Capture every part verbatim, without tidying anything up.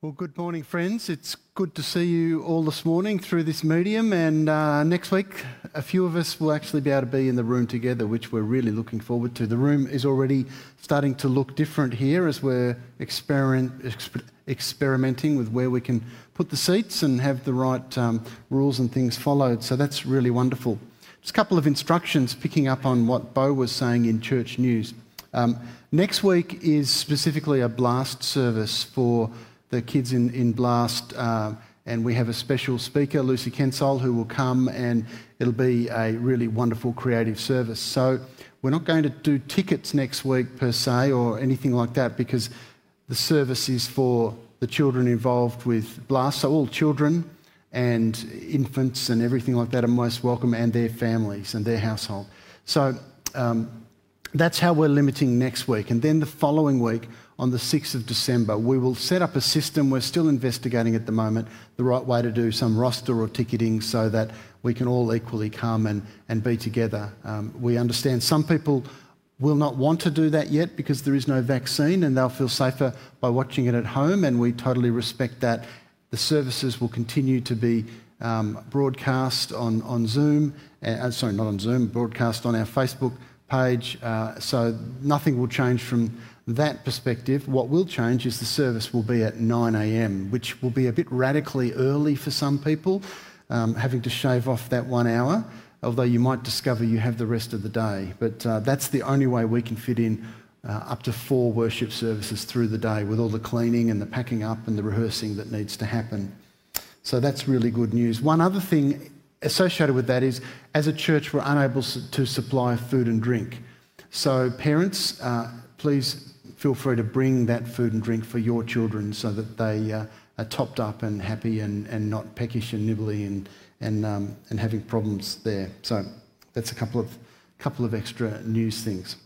Well, good morning, friends. It's good to see you all this morning through this medium, and uh, next week a few of us will actually be able to be in the room together, which we're really looking forward to. The room is already starting to look different here as we're experiment, exper- experimenting with where we can put the seats and have the right um, rules and things followed, so that's really wonderful. Just a couple of instructions picking up on what Bo was saying in Church News. Um, next week is specifically a Blast service for the kids in, in Blast, uh, and we have a special speaker, Lucy Kensole, who will come, and it'll be a really wonderful creative service. So we're not going to do tickets next week per se or anything like that, because the service is for the children involved with Blast. So all children and infants and everything like that are most welcome, and their families and their household. So um, that's how we're limiting next week. And then the following week, on the sixth of December, we will set up a system. We're still investigating at the moment the right way to do some roster or ticketing so that we can all equally come and, and be together. Um, we understand some people will not want to do that yet because there is no vaccine, and they'll feel safer by watching it at home, and we totally respect that. The services will continue to be um, broadcast on, on Zoom, uh, sorry, not on Zoom, broadcast on our Facebook page, uh, so nothing will change from that perspective. What will change is the service will be at nine a m, which will be a bit radically early for some people, um, having to shave off that one hour, although you might discover you have the rest of the day. But uh, that's the only way we can fit in uh, up to four worship services through the day, with all the cleaning and the packing up and the rehearsing that needs to happen. So that's really good news. One other thing associated with that is, as a church, we're unable to supply food and drink. So parents, uh, please feel free to bring that food and drink for your children so that they uh, are topped up and happy and, and not peckish and nibbly and and um, and having problems there. So that's a couple of couple of extra news things.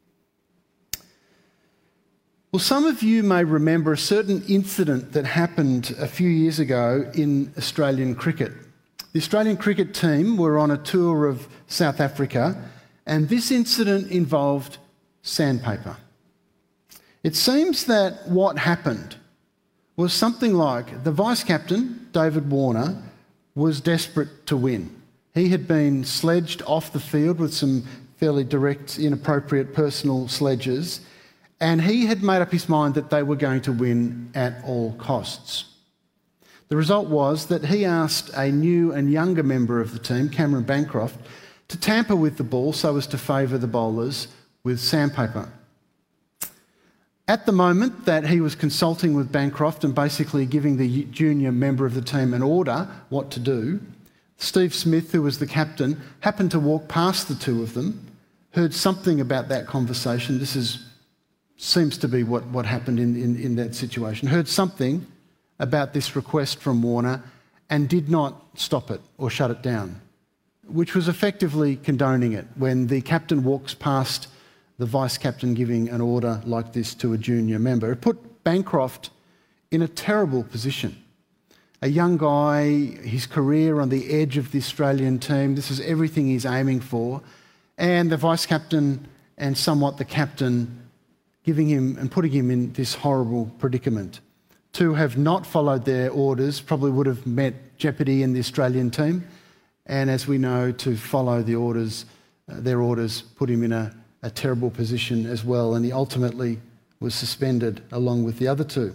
Well, some of you may remember a certain incident that happened a few years ago in Australian cricket. The Australian cricket team were on a tour of South Africa, and this incident involved sandpaper. It seems that what happened was something like the vice-captain, David Warner, was desperate to win. He had been sledged off the field with some fairly direct, inappropriate personal sledges, and he had made up his mind that they were going to win at all costs. The result was that he asked a new and younger member of the team, Cameron Bancroft, to tamper with the ball so as to favour the bowlers with sandpaper. At the moment that he was consulting with Bancroft and basically giving the junior member of the team an order what to do, Steve Smith, who was the captain, happened to walk past the two of them, heard something about that conversation. This is, seems to be what, what happened in, in, in that situation. Heard something about this request from Warner and did not stop it or shut it down, which was effectively condoning it when the captain walks past the vice-captain giving an order like this to a junior member. It put Bancroft in a terrible position. A young guy, his career on the edge of the Australian team, this is everything he's aiming for, and the vice-captain and somewhat the captain giving him and putting him in this horrible predicament. To have not followed their orders probably would have met jeopardy in the Australian team, and as we know, to follow the orders, uh, their orders put him in a a terrible position as well, and he ultimately was suspended along with the other two.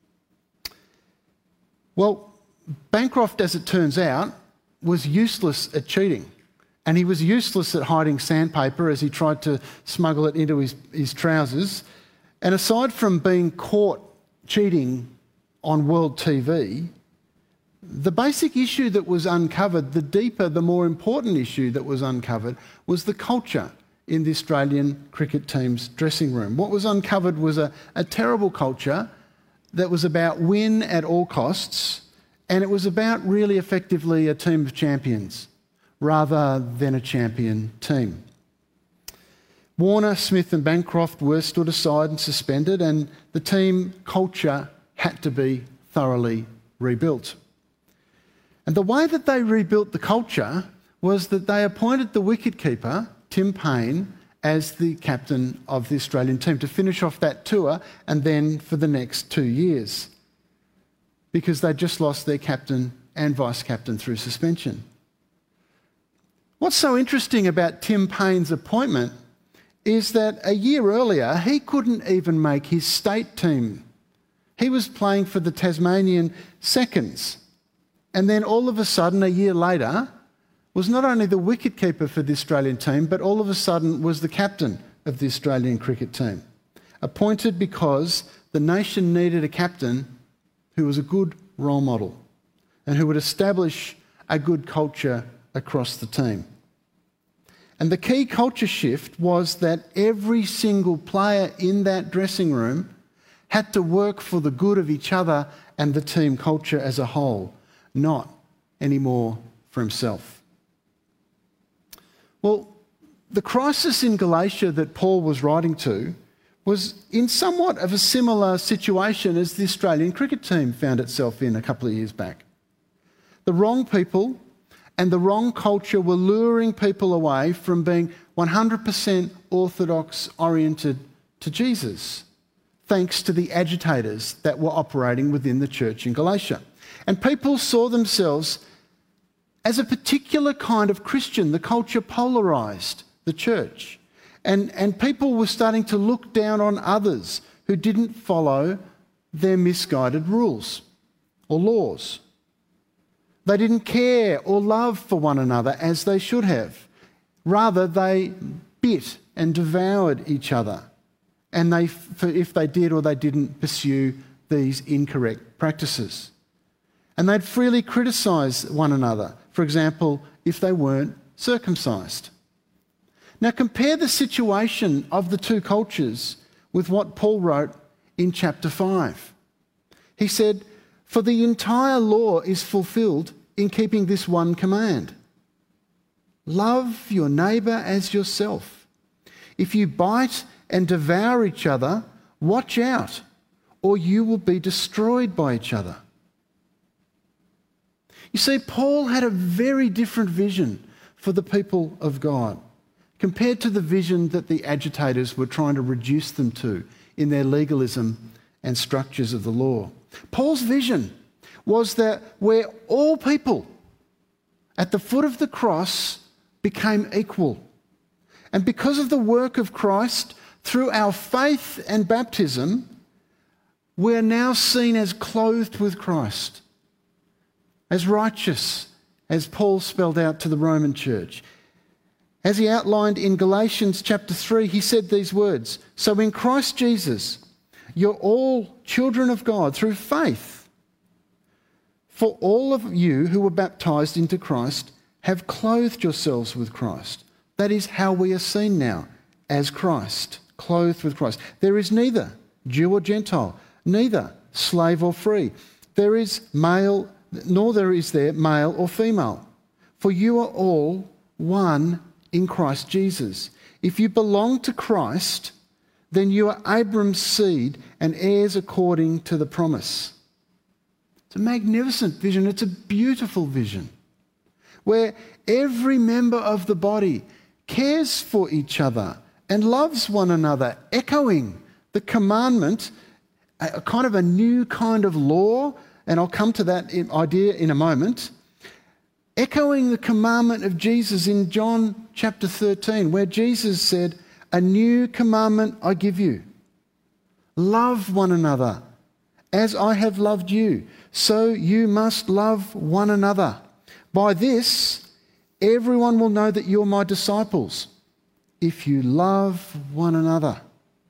Well, Bancroft, as it turns out, was useless at cheating, and he was useless at hiding sandpaper as he tried to smuggle it into his, his trousers. And aside from being caught cheating on world T V, the basic issue that was uncovered, the deeper, the more important issue that was uncovered, was the culture in the Australian cricket team's dressing room. What was uncovered was a, a terrible culture that was about win at all costs, and it was about really effectively a team of champions rather than a champion team. Warner, Smith and Bancroft were stood aside and suspended, and the team culture had to be thoroughly rebuilt. And the way that they rebuilt the culture was that they appointed the wicketkeeper, Tim Paine, as the captain of the Australian team to finish off that tour and then for the next two years. because they just lost their captain and vice-captain through suspension. What's so interesting about Tim Paine's appointment is that a year earlier, he couldn't even make his state team. He was playing for the Tasmanian Seconds. And then all of a sudden, a year later, was not only the wicketkeeper for the Australian team, but all of a sudden was the captain of the Australian cricket team. Appointed because the nation needed a captain who was a good role model and who would establish a good culture across the team. And the key culture shift was that every single player in that dressing room had to work for the good of each other and the team culture as a whole, not anymore for himself. Well, the crisis in Galatia that Paul was writing to was in somewhat of a similar situation as the Australian cricket team found itself in a couple of years back. The wrong people and the wrong culture were luring people away from being one hundred percent orthodox oriented to Jesus, thanks to the agitators that were operating within the church in Galatia. And people saw themselves as a particular kind of Christian. The culture polarised the church. And, and people were starting to look down on others who didn't follow their misguided rules or laws. They didn't care or love for one another as they should have. Rather, they bit and devoured each other. And they, if they did or they didn't pursue these incorrect practices. And they'd freely criticise one another, for example, if they weren't circumcised. Now compare the situation of the two cultures with what Paul wrote in chapter five. He said, "For the entire law is fulfilled in keeping this one command. Love your neighbour as yourself. If you bite and devour each other, watch out, or you will be destroyed by each other." You see, Paul had a very different vision for the people of God compared to the vision that the agitators were trying to reduce them to in their legalism and structures of the law. Paul's vision was that where all people at the foot of the cross became equal. And because of the work of Christ, through our faith and baptism, we're now seen as clothed with Christ, as righteous, as Paul spelled out to the Roman church. As he outlined in Galatians chapter three, he said these words, "So in Christ Jesus, you're all children of God through faith. For all of you who were baptized into Christ have clothed yourselves with Christ." That is how we are seen now, as Christ, clothed with Christ. There is neither Jew or Gentile, neither slave or free. There is male, nor there is there male or female. For you are all one in Christ Jesus. If you belong to Christ, then you are Abram's seed and heirs according to the promise. It's a magnificent vision. It's a beautiful vision where every member of the body cares for each other and loves one another, echoing the commandment, a kind of a new kind of law, and I'll come to that idea in a moment, echoing the commandment of Jesus in John chapter thirteen, where Jesus said, "A new commandment I give you. Love one another. As I have loved you, so you must love one another. By this, everyone will know that you're my disciples, if you love one another."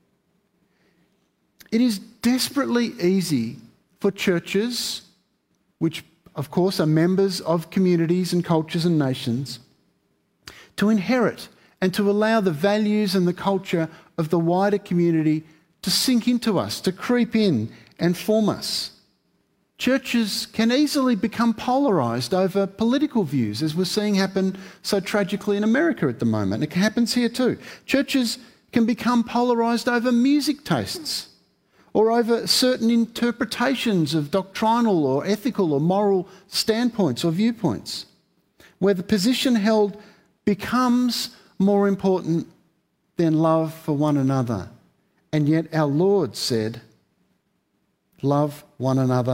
It is desperately easy for churches, which of course are members of communities and cultures and nations, to inherit and to allow the values and the culture of the wider community to sink into us, to creep in and form us. Churches can easily become polarised over political views, as we're seeing happen so tragically in America at the moment. It happens here too. Churches can become polarised over music tastes or over certain interpretations of doctrinal or ethical or moral standpoints or viewpoints, where the position held becomes more important than love for one another. And yet our Lord said, "Love one another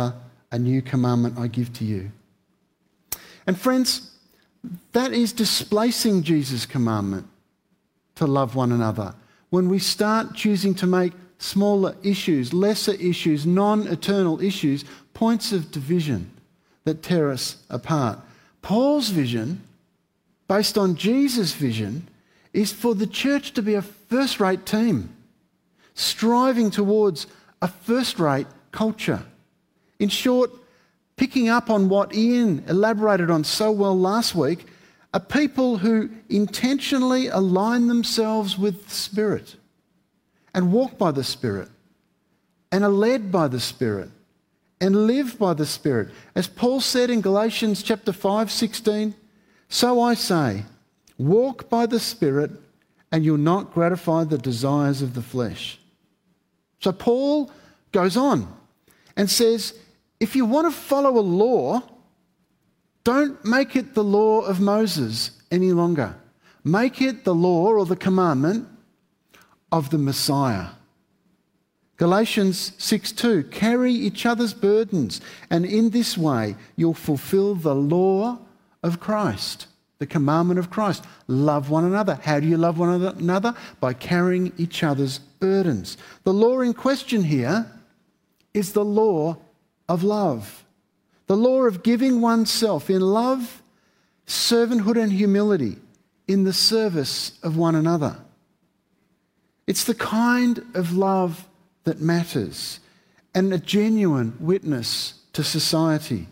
a new commandment I give to you. And friends, that is displacing Jesus' commandment to love one another. When we start choosing to make smaller issues, lesser issues, non-eternal issues, points of division that tear us apart. Paul's vision, based on Jesus' vision, is for the church to be a first-rate team, striving towards a first-rate culture. In short, picking up on what Ian elaborated on so well last week, a people who intentionally align themselves with the Spirit and walk by the Spirit and are led by the Spirit and live by the Spirit. As Paul said in Galatians chapter five, sixteen, so I say, walk by the Spirit and you'll not gratify the desires of the flesh. So Paul goes on and says, if you want to follow a law, don't make it the law of Moses any longer. Make it the law or the commandment of the Messiah. Galatians six two, carry each other's burdens, and in this way you'll fulfill the law of Christ, the commandment of Christ. Love one another. How do you love one another? By carrying each other's burdens. The law in question here is the law of love. The law of giving oneself in love, servanthood and humility in the service of one another. It's the kind of love that matters and a genuine witness to society.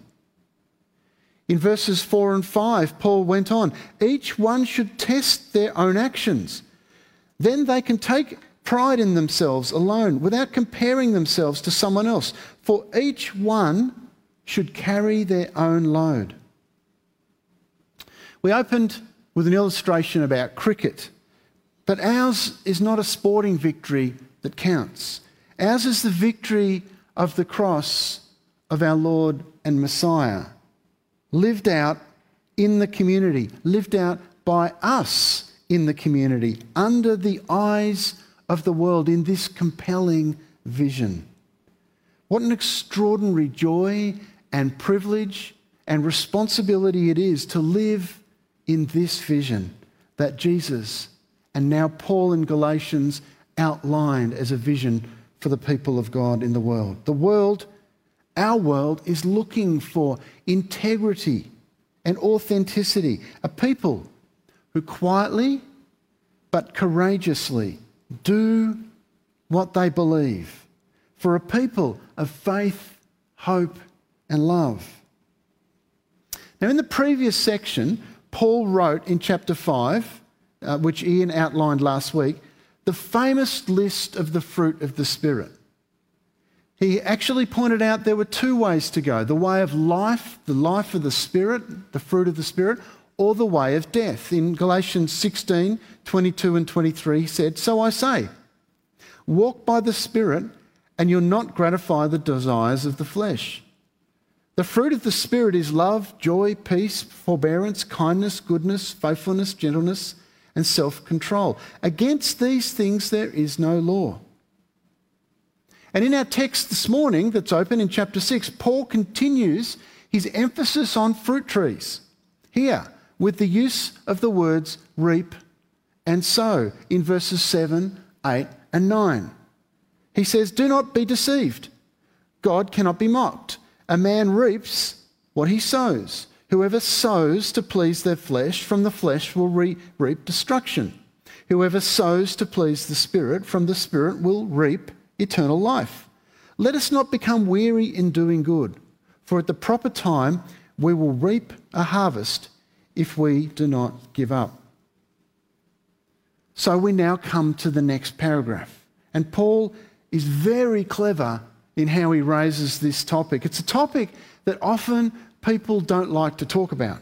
In verses four and five, Paul went on, each one should test their own actions. Then they can take pride in themselves alone without comparing themselves to someone else. For each one should carry their own load. We opened with an illustration about cricket, but ours is not a sporting victory that counts. Ours is the victory of the cross of our Lord and Messiah, lived out in the community, lived out by us in the community, under the eyes of the world in this compelling vision. What an extraordinary joy and privilege and responsibility it is to live in this vision that Jesus and now Paul in Galatians outlined as a vision for the people of God in the world. The world, our world, is looking for integrity and authenticity, a people who quietly but courageously do what they believe, for a people of faith, hope and love. Now, in the previous section, Paul wrote in chapter five, uh, which Ian outlined last week, the famous list of the fruit of the Spirit. He actually pointed out there were two ways to go, the way of life, the life of the Spirit, the fruit of the Spirit, or the way of death. In Galatians sixteen, twenty-two and twenty-three, he said, so I say, walk by the Spirit and you'll not gratify the desires of the flesh. The fruit of the Spirit is love, joy, peace, forbearance, kindness, goodness, faithfulness, gentleness, and self-control. Against these things there is no law. And in our text this morning that's open in chapter six, Paul continues his emphasis on fruit trees here with the use of the words reap and sow in verses seven, eight and nine. He says, do not be deceived. God cannot be mocked. A man reaps what he sows. Whoever sows to please their flesh, from the flesh will re- reap destruction. Whoever sows to please the Spirit, from the Spirit will reap eternal life. Let us not become weary in doing good, for at the proper time we will reap a harvest if we do not give up. So we now come to the next paragraph. And Paul is very clever in how he raises this topic. It's a topic that often people don't like to talk about.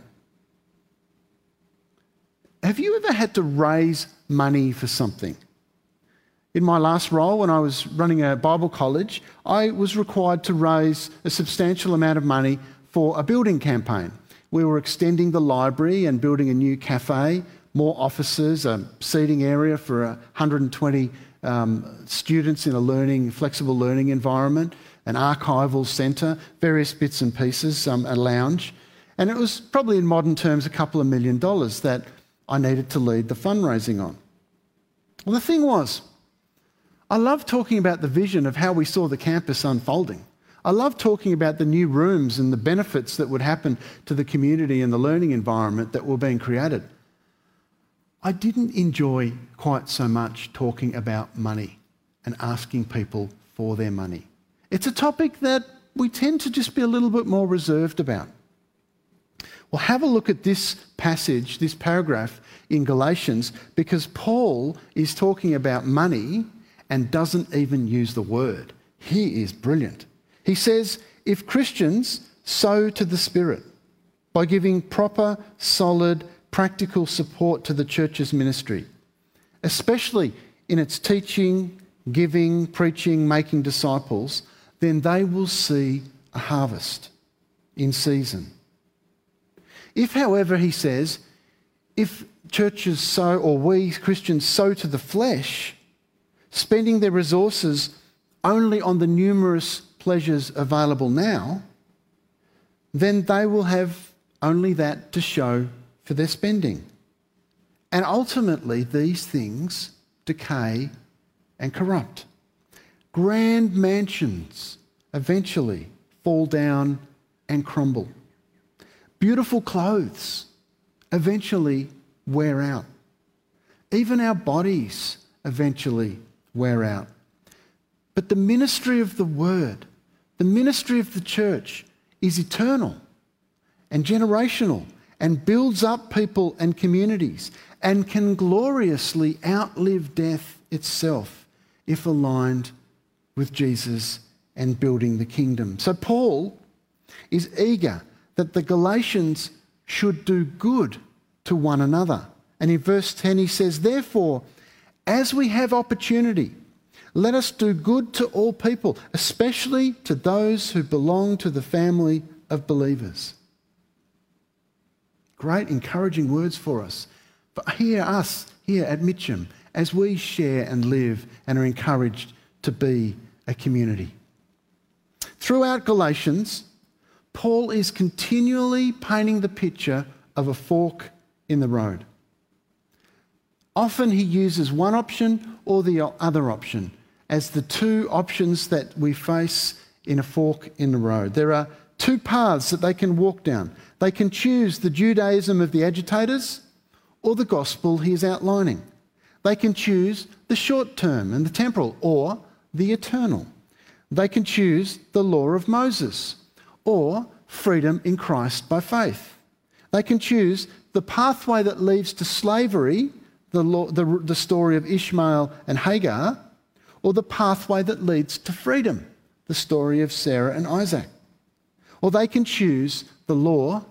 Have you ever had to raise money for something? In my last role, when I was running a Bible college, I was required to raise a substantial amount of money for a building campaign. We were extending the library and building a new cafe, more offices, a seating area for one hundred twenty um, students in a learning, flexible learning environment. an archival centre, various bits and pieces, um, a lounge. And it was probably in modern terms a couple of million dollars that I needed to lead the fundraising on. Well, the thing was, I love talking about the vision of how we saw the campus unfolding. I love talking about the new rooms and the benefits that would happen to the community and the learning environment that were being created. I didn't enjoy quite so much talking about money and asking people for their money. It's a topic that we tend to just be a little bit more reserved about. Well, have a look at this passage, this paragraph in Galatians, because Paul is talking about money and doesn't even use the word. He is brilliant. He says, if Christians sow to the Spirit by giving proper, solid, practical support to the church's ministry, especially in its teaching, giving, preaching, making disciples, then they will see a harvest in season. If, however, he says, if churches sow, or we Christians sow to the flesh, spending their resources only on the numerous pleasures available now, then they will have only that to show for their spending. And ultimately, these things decay and corrupt. Grand mansions eventually fall down and crumble. Beautiful clothes eventually wear out. Even our bodies eventually wear out. But the ministry of the Word, the ministry of the church, is eternal and generational and builds up people and communities and can gloriously outlive death itself if aligned with Jesus and building the kingdom. So Paul is eager that the Galatians should do good to one another. And in verse ten he says, therefore, as we have opportunity, let us do good to all people, especially to those who belong to the family of believers. Great encouraging words for us. But hear us here at Mitcham as we share and live and are encouraged to be a community. Throughout Galatians, Paul is continually painting the picture of a fork in the road. Often he uses one option or the other option as the two options that we face in a fork in the road. There are two paths that they can walk down. They can choose the Judaism of the agitators or the gospel he is outlining. They can choose the short term and the temporal or the eternal. They can choose the law of Moses or freedom in Christ by faith. They can choose the pathway that leads to slavery, the, law, the, the story of Ishmael and Hagar, or the pathway that leads to freedom, the story of Sarah and Isaac. Or they can choose the law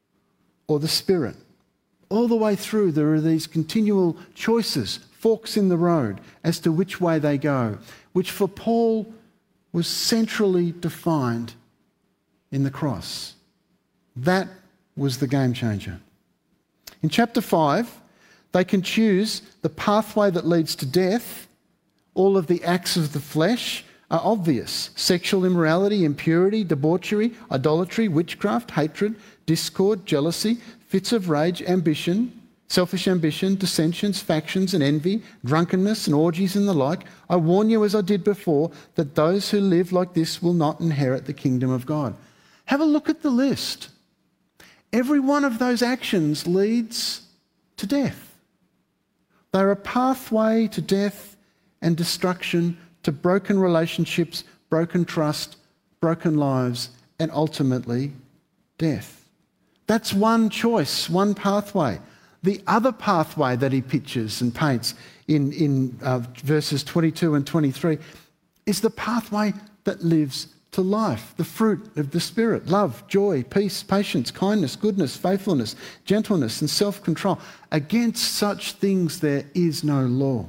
or the Spirit. All the way through, there are these continual choices, forks in the road, as to which way they go, which for Paul was centrally defined in the cross. That was the game changer. In chapter five, they can choose the pathway that leads to death. All of the acts of the flesh are obvious: sexual immorality, impurity, debauchery, idolatry, witchcraft, hatred, discord, jealousy, fits of rage, ambition, selfish ambition, dissensions, factions and envy, drunkenness and orgies and the like. I warn you, as I did before, that those who live like this will not inherit the kingdom of God. Have a look at the list. Every one of those actions leads to death. They're a pathway to death and destruction, to broken relationships, broken trust, broken lives, and ultimately death. That's one choice, one pathway. The other pathway that he pictures and paints in, in uh, verses twenty-two and twenty-three is the pathway that lives to life, the fruit of the Spirit: love, joy, peace, patience, kindness, goodness, faithfulness, gentleness, and self-control. Against such things there is no law.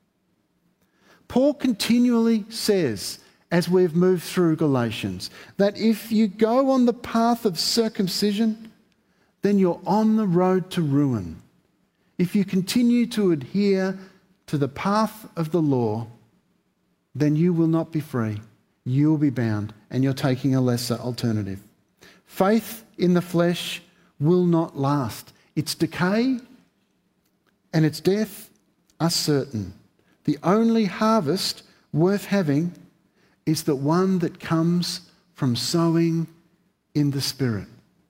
Paul continually says, as we've moved through Galatians, that if you go on the path of circumcision, then you're on the road to ruin. If you continue to adhere to the path of the law, then you will not be free. you'll be bound and you're taking a lesser alternative. Faith in the flesh will not last. Its decay and its death are certain. The only harvest worth having is the one that comes from sowing in the Spirit.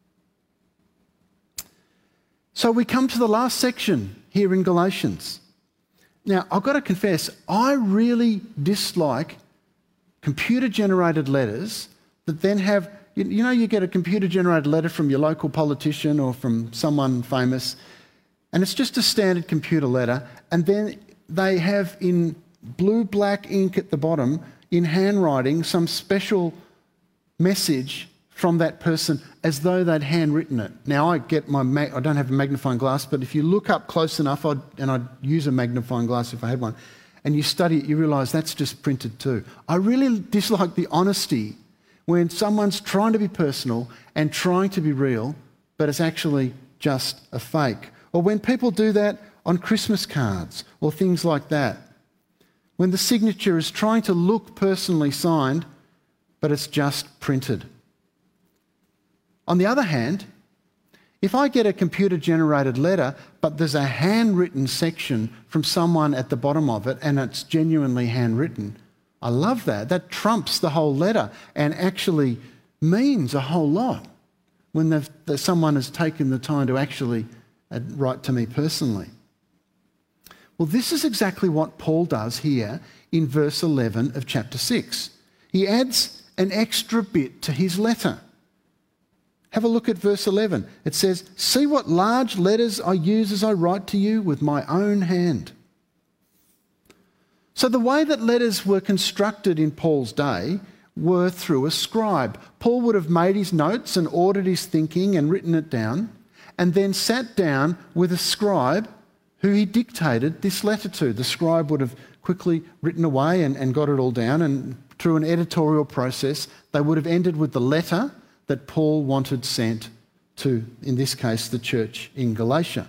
So we come to the last section here in Galatians. Now, I've got to confess, I really dislike computer-generated letters that then have, you, you know, you get a computer-generated letter from your local politician or from someone famous, and it's just a standard computer letter, and then they have in blue black ink at the bottom, in handwriting, some special message from that person as though they'd handwritten it. Now, I get my ma- I don't have a magnifying glass, but if you look up close enough, I'd, and I'd use a magnifying glass if I had one, and you study it, you realise that's just printed too. I really dislike the honesty when someone's trying to be personal and trying to be real, but it's actually just a fake. Or when people do that on Christmas cards or things like that, when the signature is trying to look personally signed, but it's just printed. On the other hand, if I get a computer-generated letter, but there's a handwritten section from someone at the bottom of it and it's genuinely handwritten, I love that. That trumps the whole letter and actually means a whole lot when they've, that someone has taken the time to actually uh, write to me personally. Well, this is exactly what Paul does here in verse eleven of chapter six. He adds an extra bit to his letter. Have a look at verse eleven. It says, "See what large letters I use as I write to you with my own hand." So the way that letters were constructed in Paul's day were through a scribe. Paul would have made his notes and ordered his thinking and written it down, and then sat down with a scribe who he dictated this letter to. The scribe would have quickly written away and, and got it all down, and through an editorial process, they would have ended with the letter that Paul wanted sent to, in this case, the church in Galatia.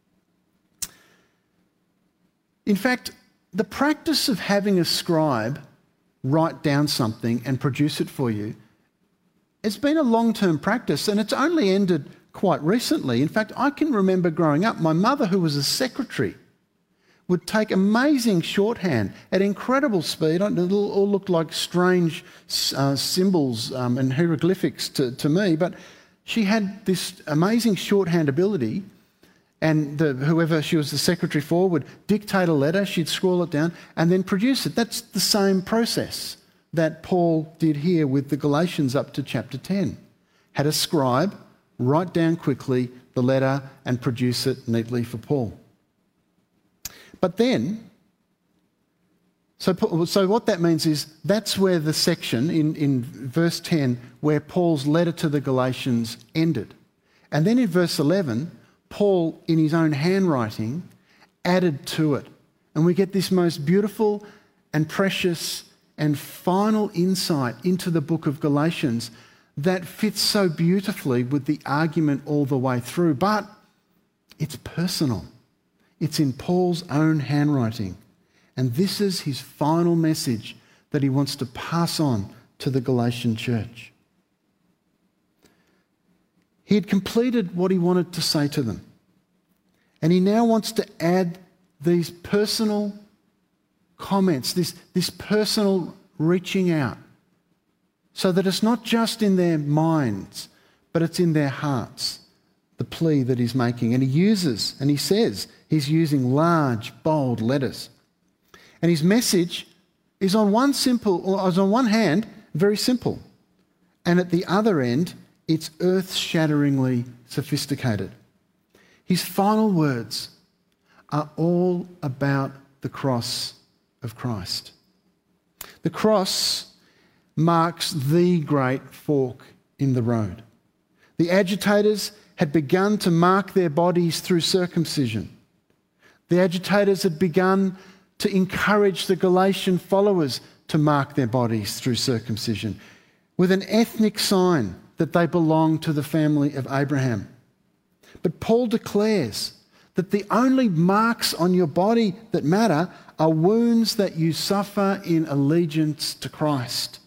In fact, the practice of having a scribe write down something and produce it for you, it's been a long-term practice, and it's only ended quite recently. In fact, I can remember growing up, my mother, who was a secretary, would take amazing shorthand at incredible speed. It all looked like strange uh, symbols um, and hieroglyphics to, to me, but she had this amazing shorthand ability, and the, whoever she was the secretary for would dictate a letter, she'd scroll it down and then produce it. That's the same process that Paul did here with the Galatians up to chapter ten. Had a scribe write down quickly the letter and produce it neatly for Paul. But then, so, so what that means is that's where the section in, in verse ten where Paul's letter to the Galatians ended. And then in verse eleven, Paul, in his own handwriting, added to it. And we get this most beautiful and precious and final insight into the book of Galatians that fits so beautifully with the argument all the way through. But it's personal. It's in Paul's own handwriting. And this is his final message that he wants to pass on to the Galatian church. He had completed what he wanted to say to them. And he now wants to add these personal comments, this, this personal reaching out, so that it's not just in their minds, but it's in their hearts, the plea that he's making. And he uses, and he says, he's using large, bold letters. And his message is on one simple, or is on one hand, very simple. And at the other end, it's earth-shatteringly sophisticated. His final words are all about the cross of Christ. The cross marks the great fork in the road. The agitators had begun to mark their bodies through circumcision. The agitators had begun to encourage the Galatian followers to mark their bodies through circumcision with an ethnic sign that they belonged to the family of Abraham. But Paul declares that the only marks on your body that matter are wounds that you suffer in allegiance to Christ.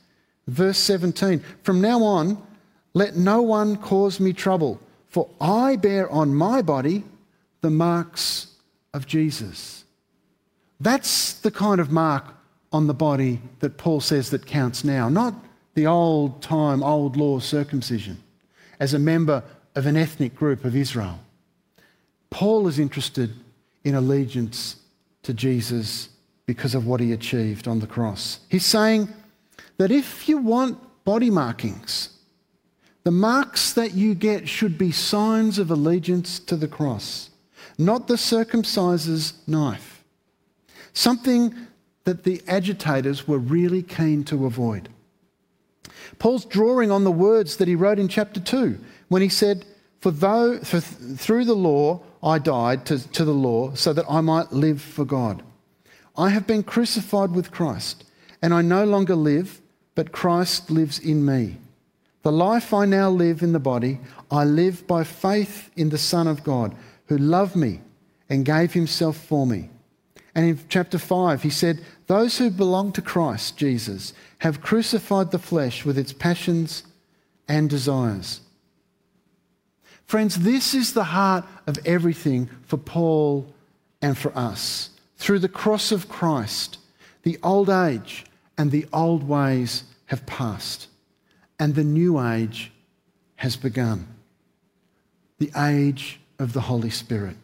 Verse seventeen, from now on, let no one cause me trouble, for I bear on my body the marks of Jesus. That's the kind of mark on the body that Paul says that counts now, not the old time, old law circumcision as a member of an ethnic group of Israel. Paul is interested in allegiance to Jesus because of what he achieved on the cross. He's saying that if you want body markings, the marks that you get should be signs of allegiance to the cross, not the circumciser's knife. Something that the agitators were really keen to avoid. Paul's drawing on the words that he wrote in chapter two when he said, For though for th- through the law I died to, to the law so that I might live for God. I have been crucified with Christ, and I no longer live, but Christ lives in me. The life I now live in the body, I live by faith in the Son of God, who loved me and gave himself for me. And in chapter five, he said, those who belong to Christ Jesus have crucified the flesh with its passions and desires. Friends, this is the heart of everything for Paul and for us. Through the cross of Christ, the old age and the old ways have passed, and the new age has begun. The age of the Holy Spirit.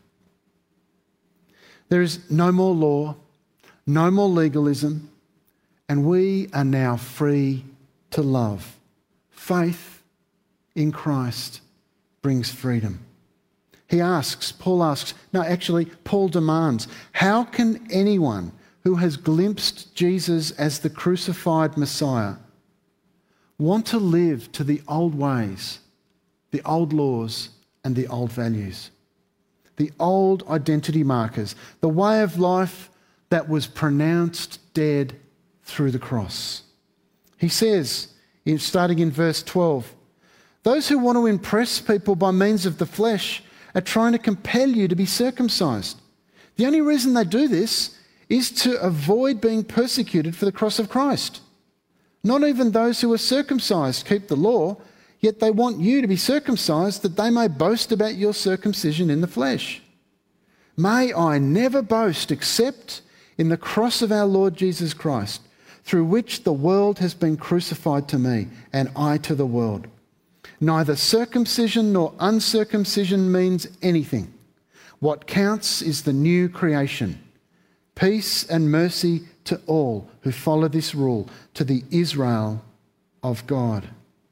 There is no more law, no more legalism, and we are now free to love. Faith in Christ brings freedom. He asks, Paul asks, no, actually, Paul demands, how can anyone who has glimpsed Jesus as the crucified Messiah want to live to the old ways, the old laws, and the old values? The old identity markers, the way of life that was pronounced dead through the cross. He says, starting in verse twelve, those who want to impress people by means of the flesh are trying to compel you to be circumcised. The only reason they do this is to avoid being persecuted for the cross of Christ. Not even those who are circumcised keep the law, yet they want you to be circumcised that they may boast about your circumcision in the flesh. May I never boast except in the cross of our Lord Jesus Christ, through which the world has been crucified to me and I to the world. Neither circumcision nor uncircumcision means anything. What counts is the new creation. Peace and mercy to all who follow this rule, to the Israel of God.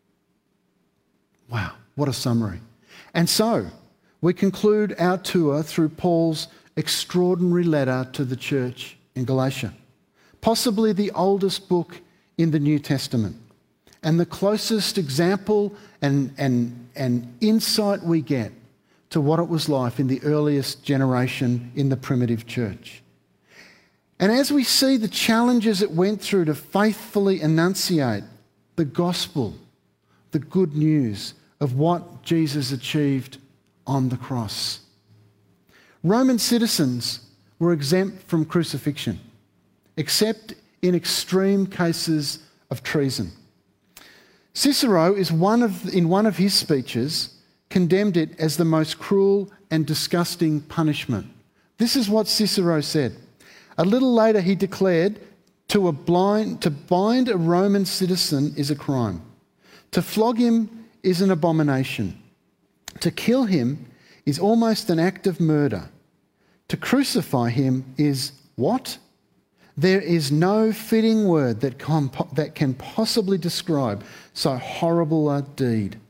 Wow, what a summary. And so, we conclude our tour through Paul's extraordinary letter to the church in Galatia, possibly the oldest book in the New Testament, and the closest example and, and, and insight we get to what it was like in the earliest generation in the primitive church. And as we see the challenges it went through to faithfully enunciate the gospel, the good news of what Jesus achieved on the cross. Roman citizens were exempt from crucifixion, except in extreme cases of treason. Cicero is one of, in one of his speeches, condemned it as the most cruel and disgusting punishment. This is what Cicero said. A little later he declared, to, a blind, to bind a Roman citizen is a crime. To flog him is an abomination. To kill him is almost an act of murder. To crucify him is what? There is no fitting word that can, that can possibly describe so horrible a deed.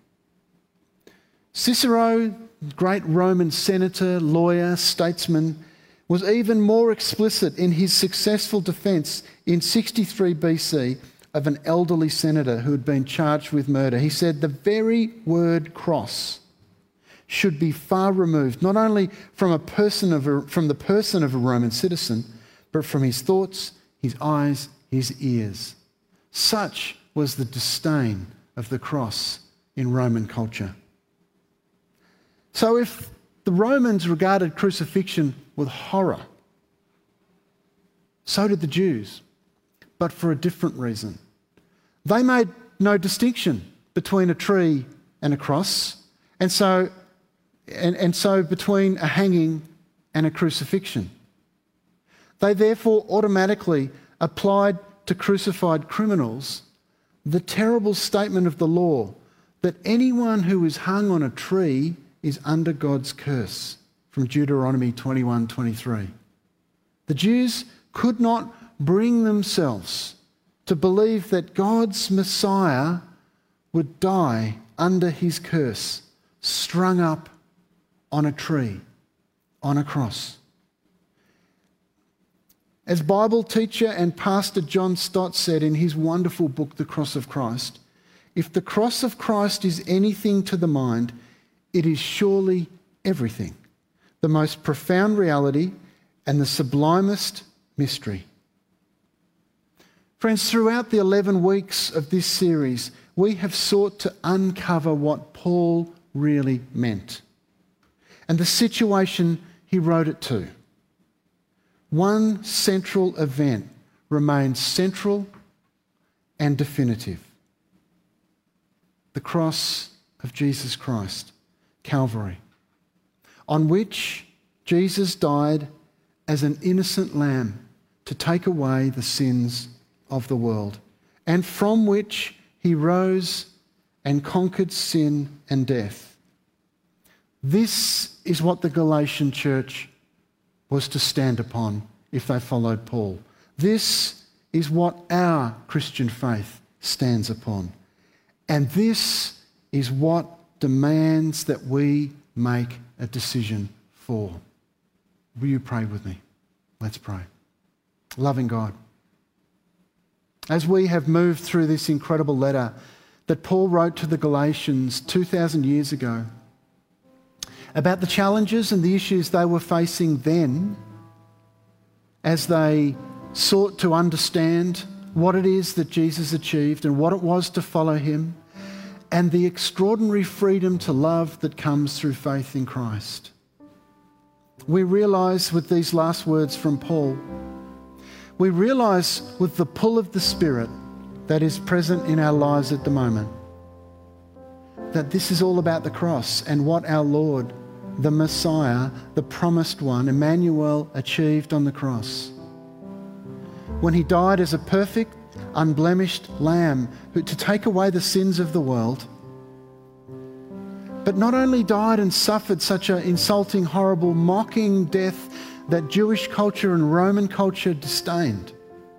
Cicero, great Roman senator, lawyer, statesman, was even more explicit in his successful defence in sixty-three B C of an elderly senator who had been charged with murder. He said the very word cross should be far removed, not only from a person of a, from the person of a Roman citizen, but from his thoughts, his eyes, his ears. Such was the disdain of the cross in Roman culture. So if the Romans regarded crucifixion with horror, so did the Jews, but for a different reason. They made no distinction between a tree and a cross, and so, and, and so between a hanging and a crucifixion. They therefore automatically applied to crucified criminals the terrible statement of the law that anyone who is hung on a tree is under God's curse, from Deuteronomy twenty-one twenty-three. The Jews could not bring themselves to believe that God's Messiah would die under his curse, strung up on a tree, on a cross. As Bible teacher and pastor John Stott said in his wonderful book, The Cross of Christ, if the cross of Christ is anything to the mind, it is surely everything, the most profound reality and the sublimest mystery. Friends, throughout the eleven weeks of this series, we have sought to uncover what Paul really meant and the situation he wrote it to. One central event remains central and definitive: the cross of Jesus Christ, Calvary, on which Jesus died as an innocent lamb to take away the sins of the world, and from which he rose and conquered sin and death. This is what the Galatian church was to stand upon if they followed Paul. This is what our Christian faith stands upon. And this is what demands that we make a decision for. Will you pray with me? Let's pray. Loving God, as we have moved through this incredible letter that Paul wrote to the Galatians two thousand years ago, about the challenges and the issues they were facing then as they sought to understand what it is that Jesus achieved and what it was to follow him, and the extraordinary freedom to love that comes through faith in Christ. We realise with these last words from Paul, we realise with the pull of the Spirit that is present in our lives at the moment, that this is all about the cross and what our Lord, the Messiah, the promised one, Emmanuel, achieved on the cross. When he died as a perfect, unblemished lamb who, to take away the sins of the world, but not only died and suffered such an insulting, horrible, mocking death that Jewish culture and Roman culture disdained.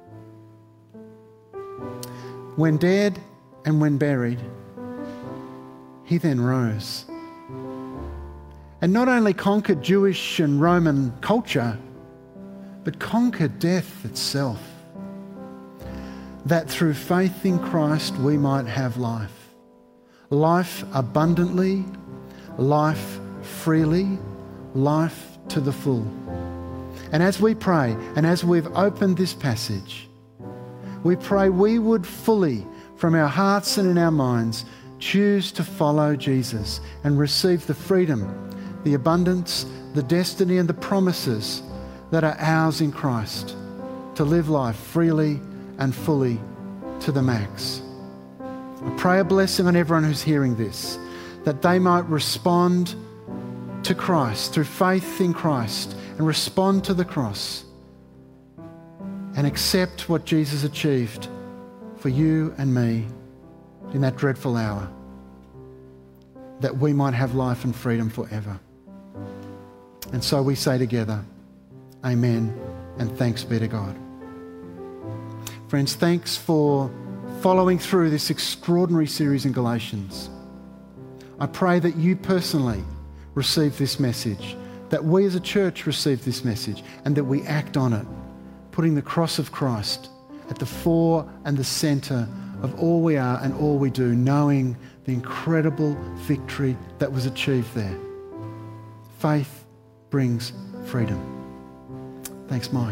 When dead and when buried, he then rose. And not only conquered Jewish and Roman culture, but conquered death itself, that through faith in Christ we might have life. Life abundantly, life freely, life to the full. And as we pray, and as we've opened this passage, we pray we would fully, from our hearts and in our minds, choose to follow Jesus and receive the freedom, the abundance, the destiny and the promises that are ours in Christ, to live life freely and fully to the max. I pray a blessing on everyone who's hearing this, that they might respond to Christ through faith in Christ and respond to the cross and accept what Jesus achieved for you and me in that dreadful hour, that we might have life and freedom forever. And so we say together, amen, and thanks be to God. Friends, thanks for following through this extraordinary series in Galatians. I pray that you personally receive this message, that we as a church receive this message, and that we act on it, putting the cross of Christ at the fore and the centre of all we are and all we do, knowing the incredible victory that was achieved there. Faith brings freedom. Thanks, Mike.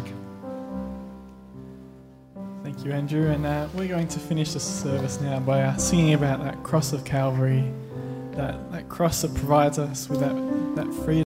Thank you, Andrew. And uh, we're going to finish the service now by uh, singing about that cross of Calvary, that, that cross that provides us with that, that freedom.